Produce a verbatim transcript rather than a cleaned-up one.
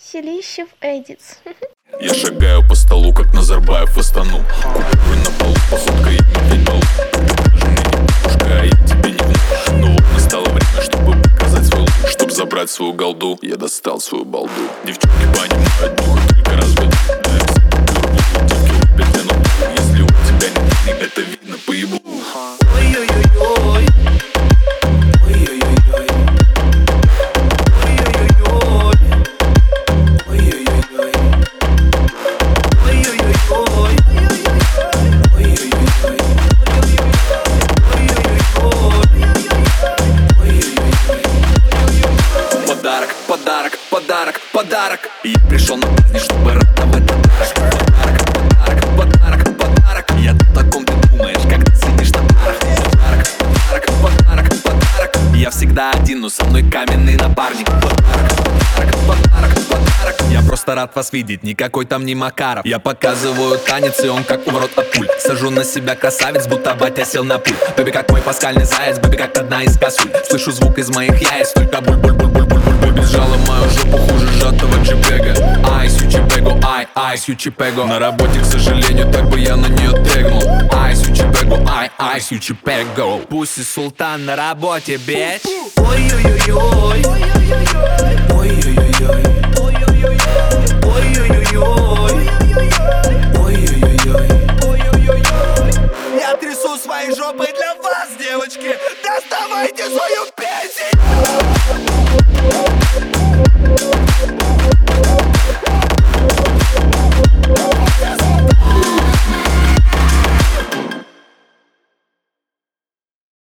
Селищев Эдитс. Я шагаю по столу, как Назарбаев в Астану. Купюры на полу, походка и не полу. Даже мне не пушка, а я тебе не вношу. Но вот настало время, чтобы показать свой лук. Чтоб забрать свою голду, я достал свою балду. Девчонки понимают, дух только развод. Да, я все девки любят вино. Если у тебя нет денег, это видно по ебу. Ой-ой-ой-ой. Ой-ой-ой-ой. Подарок, подарок, подарок, подарок. И я пришел на праздник, чтобы радовать подарок. Подарок, подарок, подарок, подарок. Я тут о ком ты думаешь, когда сидишь на парах. Подарок, подарок, подарок, подарок. Я всегда один, но со мной каменный напарник. Подарок, подарок, подарок, подарок. Я просто рад вас видеть, никакой там не Макаров. Я показываю танец, и он как уворот от пуль. Сажу на себя красавец, будто батя сел на пуль. Бэби как мой паскальный заяц, бэби как одна из косуль. Слышу звук из моих яиц, только буль-буль-буль-буль-буль. Бэби сжала мою жопу хуже сжатого джипега. Айс, ючипего, ай, айс, ючипего. На работе, к сожалению, так бы я на нее тегнул. Айс, ючипего, ай, айс, ючипего. Пусть султан на работе, бич. Ой-ой-ой-ой. Ой-ой-ой-ой. Ой-ой-ой-ой. Ой-ой-ой-ой. Я трясу своей жопой для вас, девочки. Доставайте свою пенсию.